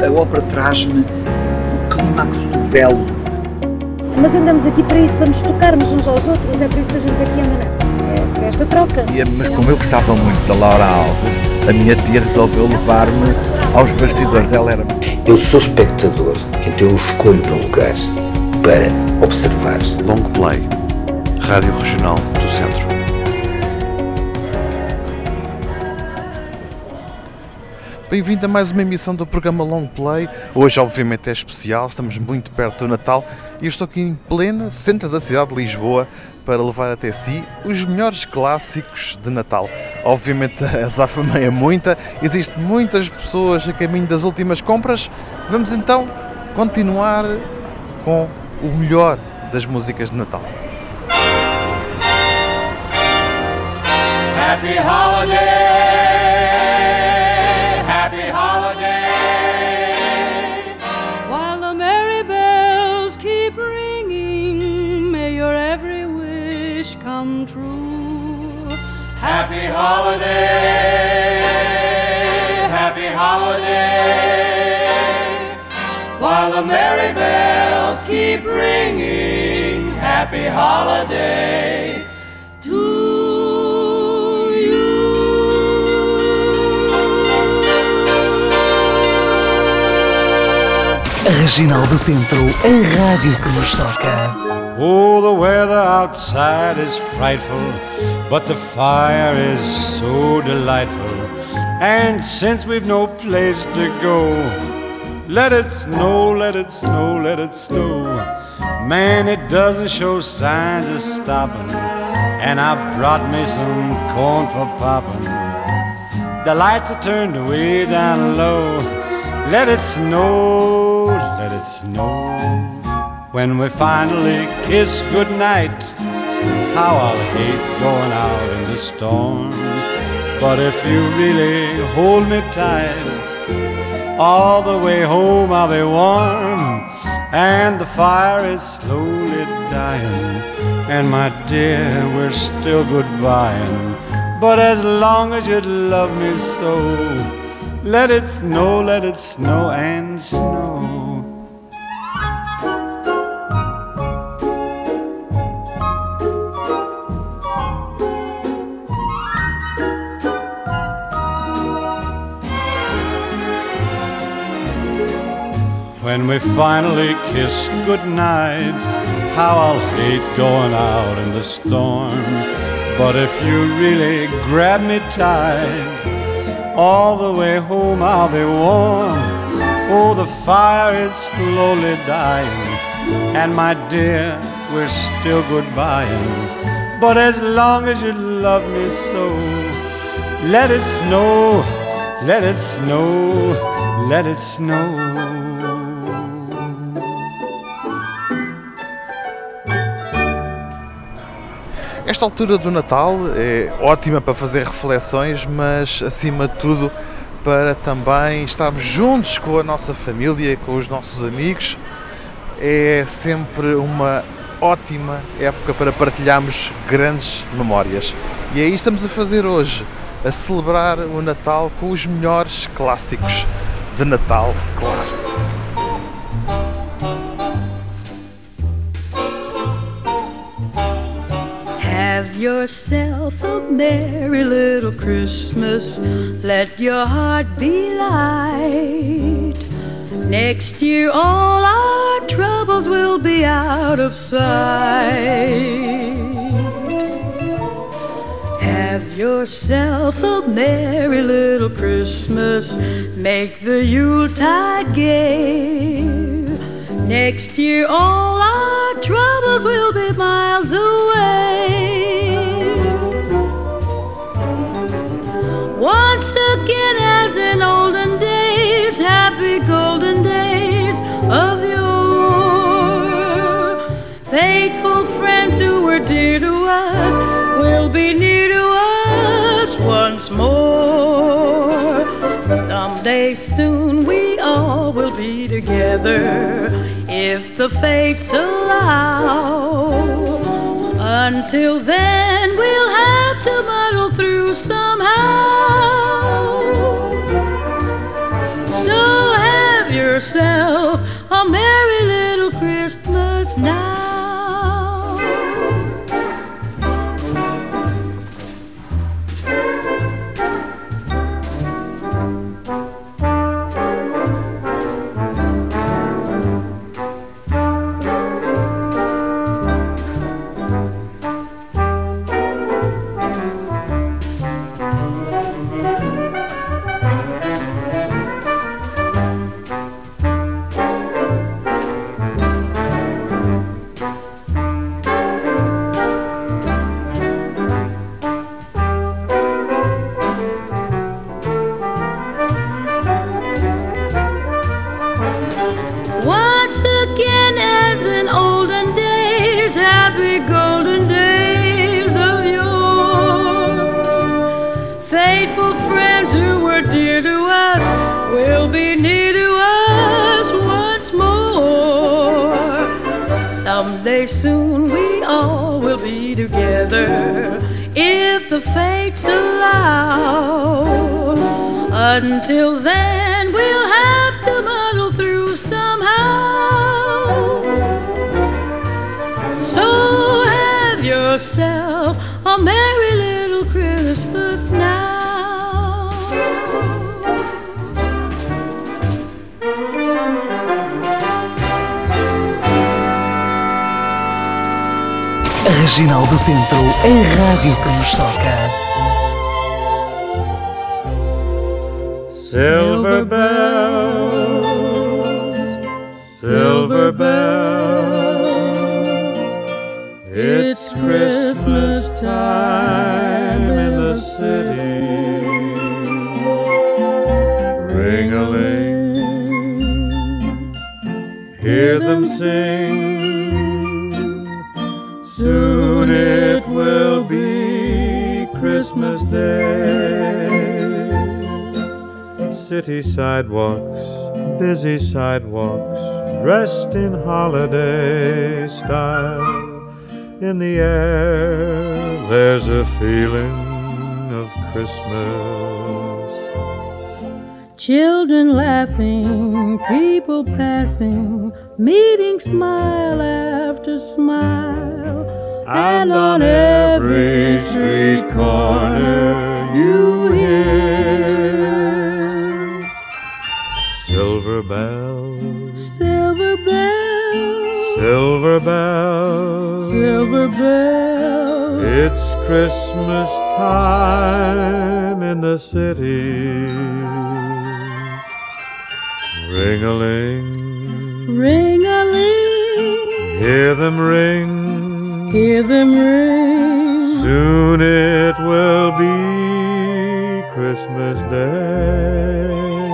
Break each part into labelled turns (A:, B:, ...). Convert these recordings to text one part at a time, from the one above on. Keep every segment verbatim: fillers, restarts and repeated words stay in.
A: a ópera traz-me o clímax do belo.
B: Mas andamos aqui para isso, para nos tocarmos uns aos outros, é por isso que a gente aqui anda, não? É para esta troca.
C: E, mas como eu gostava muito da Laura Alves, a minha tia resolveu levar-me aos bastidores dela. Era...
D: Eu sou espectador, então eu escolho um lugar para observar.
E: Long Play, Rádio Regional do Centro. Bem-vindo a mais uma emissão do programa Long Play. Hoje, obviamente, é especial, estamos muito perto do Natal e eu estou aqui em pleno centro da cidade de Lisboa para levar até si os melhores clássicos de Natal. Obviamente, a azáfama é muita, existem muitas pessoas a caminho das últimas compras. Vamos então continuar com o melhor das músicas de Natal.
F: Happy Holiday! Happy holiday, while the merry bells keep ringing, may your every wish come true. Happy holiday, happy holiday, while the merry bells keep ringing, happy holiday to
G: Regional do Centro, a rádio que nos toca.
H: Oh, the weather outside is frightful, but the fire is so delightful. And since we've no place to go, let it snow, let it snow, let it snow. Man, it doesn't show signs of stopping, and I brought me some corn for popping. The lights are turned way down low. Let it snow, let it snow. When we finally kiss goodnight, how I'll hate going out in the storm. But if you really hold me tight, all the way home I'll be warm. And the fire is slowly dying, and my dear, we're still goodbying. But as long as you love me so, let it snow, let it snow and snow. When we finally kiss goodnight, how I'll hate going out in the storm. But if you really grab me tight, all the way home I'll be warm. Oh, the fire is slowly dying, and my dear, we're still goodbying. But as long as you love me so, let it snow, let it snow, let it snow.
E: Esta altura do Natal é ótima para fazer reflexões, mas acima de tudo para também estarmos juntos com a nossa família, com os nossos amigos. É sempre uma ótima época para partilharmos grandes memórias. E é isso que estamos a fazer hoje, a celebrar o Natal com os melhores clássicos de Natal, claro.
F: Have yourself a merry little Christmas. Let your heart be light. Next year all our troubles will be out of sight. Have yourself a merry little Christmas. Make the Yuletide gay. Next year all our troubles will be miles away. Once again as in olden days, happy golden days of yore. Faithful friends who were dear to us will be near to us once more. Someday soon we all will be together, if the fates allow. Until then we'll have to muddle through somehow. So have yourself a merry little Christmas now. Once again, as in olden days, happy golden days of yore, faithful friends who were dear to us will be near to us once more. Someday soon we all will be together if the fates allow. Until then we'll have to muddle through somehow. So have yourself a merry little Christmas now.
G: A Regional do Centro, a rádio que nos toca.
I: Silver bells, silver bells, it's Christmas time in the city. Ring-a-ling, hear them sing, soon it will be Christmas Day. City sidewalks, busy sidewalks, dressed in holiday style. In the air, there's a feeling of Christmas.
F: Children laughing, people passing, meeting smile after smile.
I: And on every street corner you hear silver bells,
F: silver bells,
I: silver bells,
F: silver bells.
I: It's Christmas time in the city. Ring-a-ling,
F: ring-a-ling,
I: hear them ring,
F: hear them ring.
I: soon it will be Christmas Day.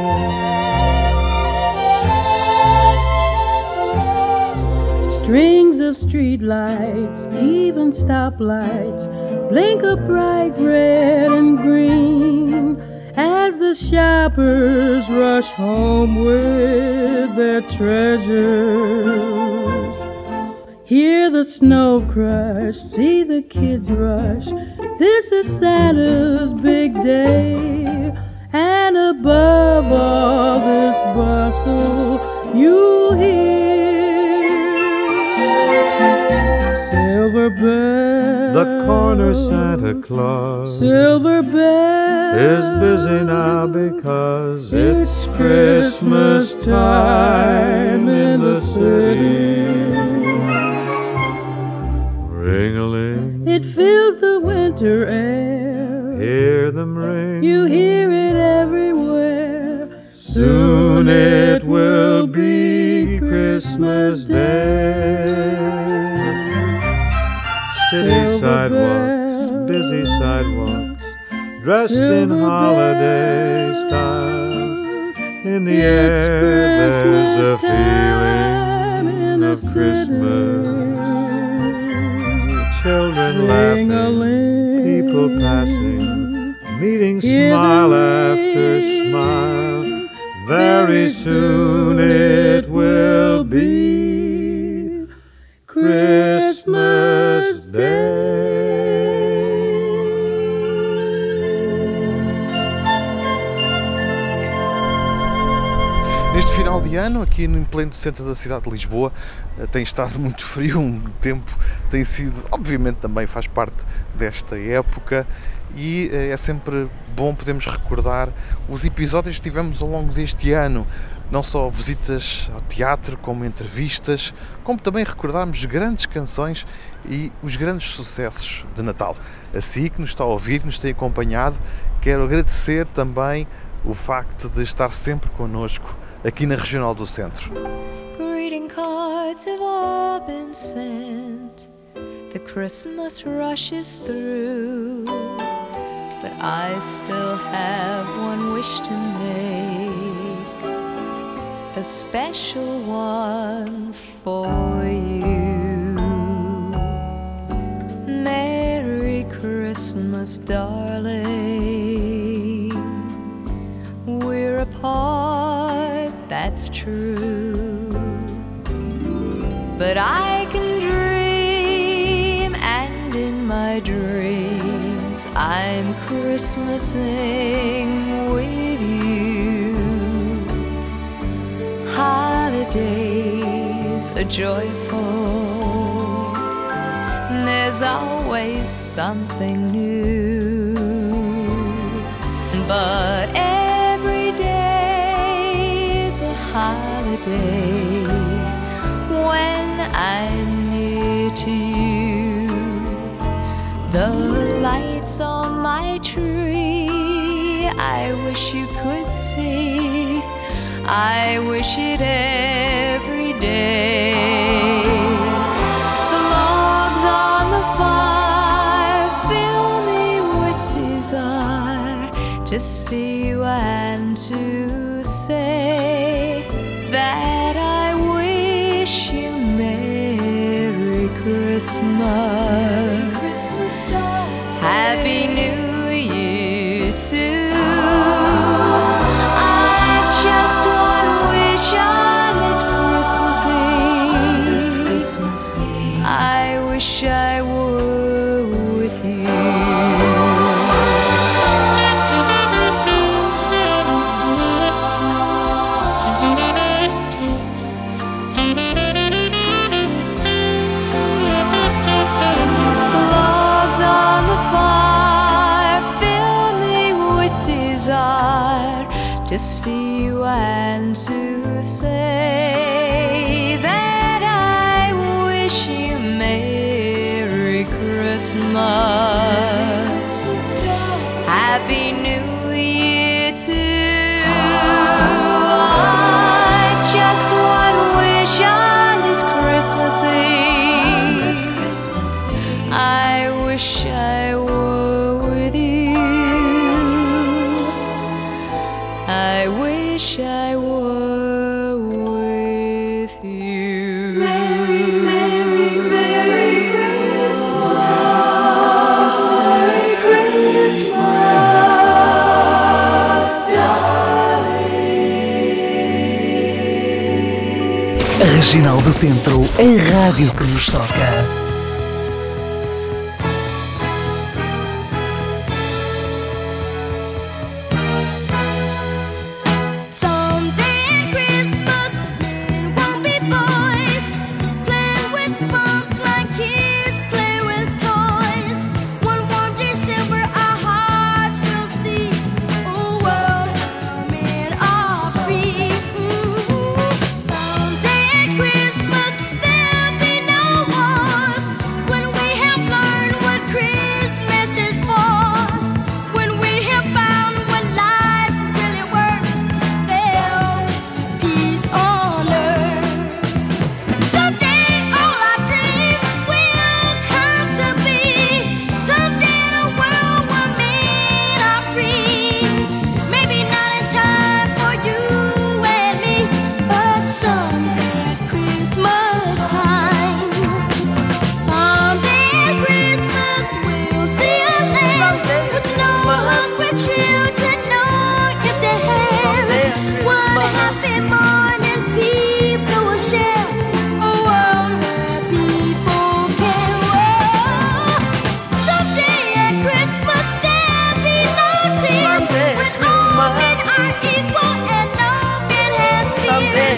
F: Strings of street lights, even stoplights, blink a bright red and green as the shoppers rush home with their treasures. Hear the snow crush, see the kids rush. This is Santa's big day. And above all this bustle, you hear silver bells.
I: The corner Santa Claus
F: Silver bells
I: is busy now because it's Christmas time in the city. Ring-a-ling,
F: it fills the winter air.
I: hear them ring,
F: You hear it everywhere.
I: soon it will be Christmas Day. City
F: Silver
I: sidewalks,
F: bells,
I: busy sidewalks, dressed in
F: silver
I: holiday
F: bells.
I: style. In the
F: It's
I: air there's a
F: Christmas time in
I: feeling
F: the
I: of Christmas. Children laughing,
F: Ring-a-ling,
I: people passing, meeting
F: hear
I: smile
F: them
I: after
F: ring.
I: smile. Very soon it will be Christmas Day.
E: Neste final de ano, aqui no pleno centro da cidade de Lisboa, tem estado muito frio, um tempo tem sido, obviamente também faz parte desta época, e é sempre bom podermos recordar os episódios que tivemos ao longo deste ano, não só visitas ao teatro, como entrevistas, como também recordarmos grandes canções e os grandes sucessos de Natal. Assim que nos está a ouvir, que nos tem acompanhado, quero agradecer também o facto de estar sempre connosco aqui na Regional do Centro.
J: Greeting cards have all been sent. The Christmas rushes through, but I still have one wish to make, a special one for you. Merry Christmas, darling. We're apart, that's true, but I can dream, and in my dreams I'm Christmasing with you. Holidays are joyful, there's always something new, but every day is a holiday when I'm near to you. The lights on my tree, I wish you could see, I wish it every day. The logs on the fire fill me with desire to see you and to say that I wish you Merry Christmas. Happy New Year too. I've just one wish on this Christmas Eve. I wish I were with you. To see you and to say that I wish you Merry Christmas. Happy New Year too. I've just one wish on this Christmas Eve. I wish I were with you. I wish I were with you. Merry, Merry, Merry Christmas. Merry Christmas, darling.
G: Regional do Centro, a rádio que nos toca.
J: Someday at Christmas there'll be no wars.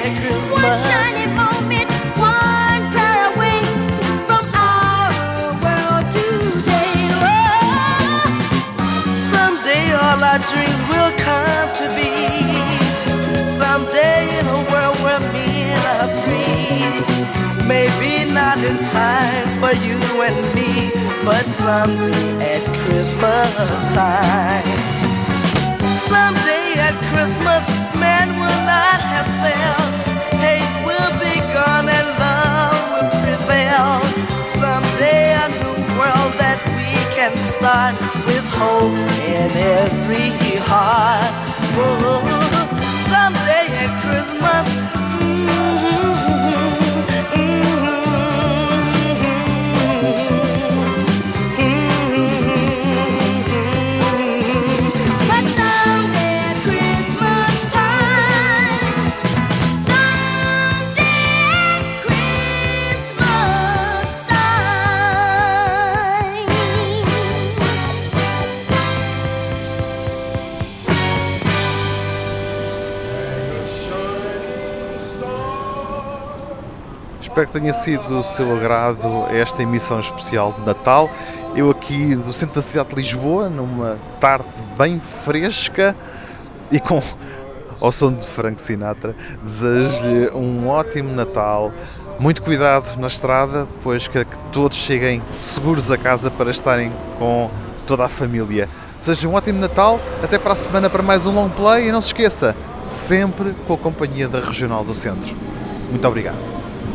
K: Christmas. One shiny moment, one prayer away from our world today. Oh, someday all our dreams will come to be. Someday in a world where men are free. Maybe not in time for you and me, but someday at Christmas time. Someday at Christmas, man will not have failed. Hate will be gone and love will prevail. Someday a new world that we can start with hope in every heart. Oh, someday at Christmas, mm-hmm, mm-hmm.
E: Espero que tenha sido do seu agrado esta emissão especial de Natal. Eu aqui do centro da cidade de Lisboa, numa tarde bem fresca e com ao som de Frank Sinatra, desejo-lhe um ótimo Natal. Muito cuidado na estrada, pois que todos cheguem seguros a casa para estarem com toda a família. Desejo um ótimo Natal, até para a semana para mais um long play e não se esqueça, sempre com a companhia da Regional do Centro. Muito obrigado.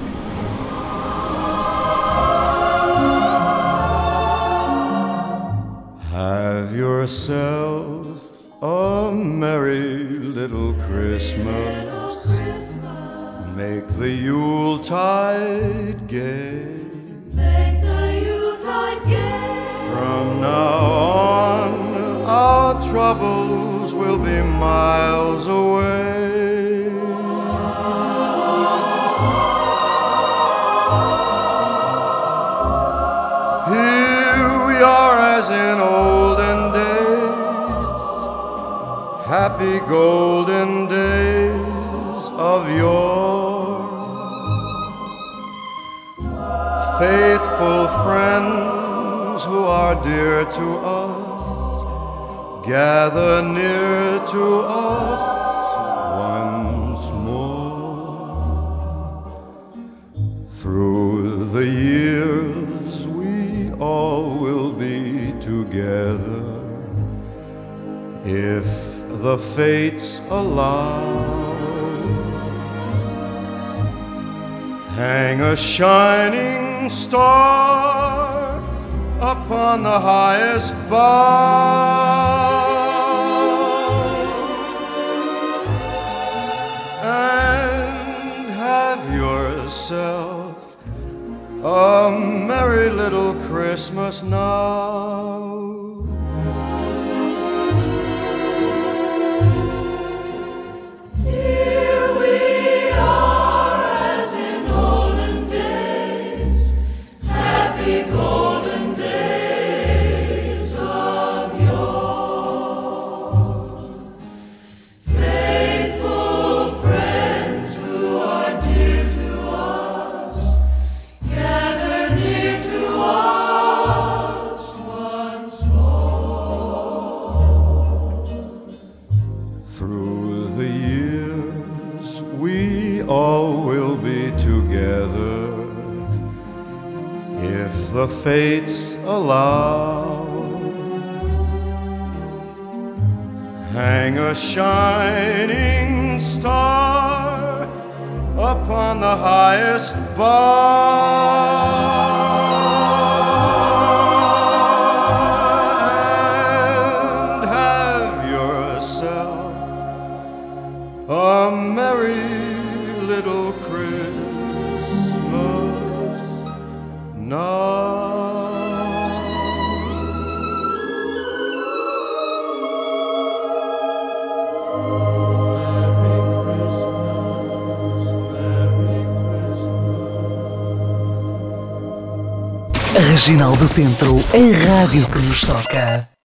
H: Have yourself a merry little Christmas. Make the Yuletide gay.
K: Make the Yuletide gay.
H: From now on, our troubles will be miles away. Here we are as in olden days, happy golden days of yore. Faithful friends who are dear to us, gather near to us once more. Through the years we all will be together, if the fates allow. Hang a shining star upon the highest bough, and have yourself a merry little Christmas now. Through the years we all will be together, if the fates allow. Hang a shining star upon the highest bough, and have yourself a merry little Christmas now.
G: A Regional do Centro, a rádio que nos toca.